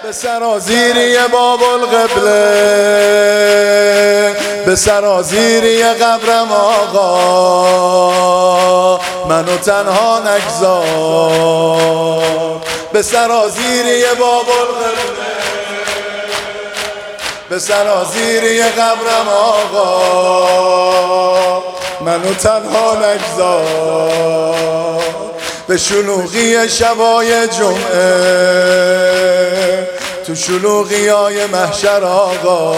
به سرازیری باب القبله، به سرازیری قبرم آقا، منو تنها نگذار. به سرازیری باب القبله، به سرازیری قبرم آقا، منو تنها نگذار. به شلوغی شبای جمعه، تو شلوغی های محشر آقا،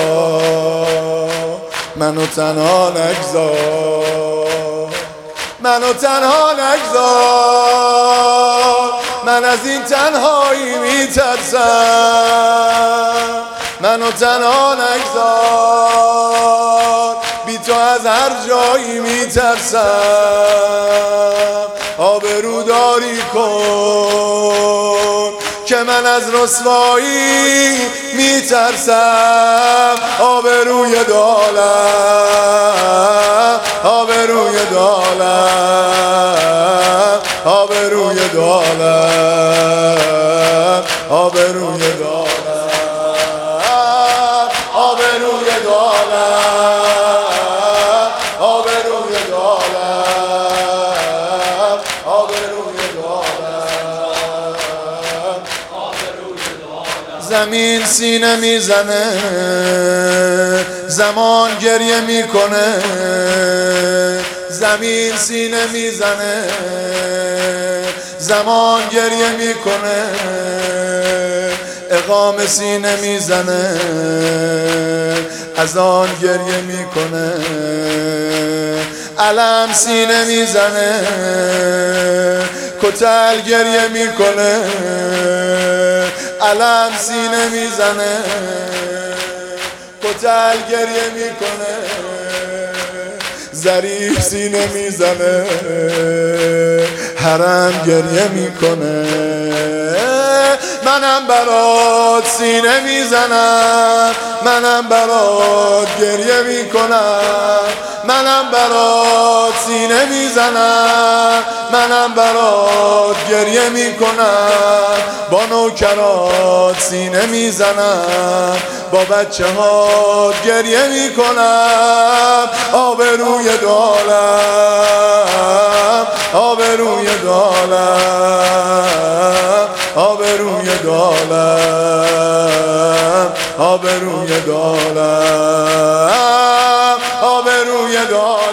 منو تنها نگذار، منو تنها نگذار. من از این تنهایی میترسم، منو تنها نگذار. بی تو از هر جایی میترسم، آبروداری کن که من از رسوایی میترسم. آبروی دالم، آبروی دالم، آبروی دالم، آبروی دالم، آبروی دالم، آبروی دالم، آبروی دالم. زمین سینه میزنه، زمان گریه میکنه. زمین سینه میزنه، زمان گریه میکنه. اقام سینه میزنه، اذان گریه میکنه. علم سینه میزنه، کتل گریه میکنه. علم سینه میزنه، کتل گریه میکنه. ظریف سینه میزنه، حرم گریه میکنه. منم برات سینه میزنم، منم برات گریه میکنم. منم برات سینه میزنم، منم برات گریه میکنم. با نوکرات سینه میزنم، با بچه هات گریه میکنم. آبروی دالم، آبروی دالم، آبروی دالم، آبروی دالم، آبروی دالم.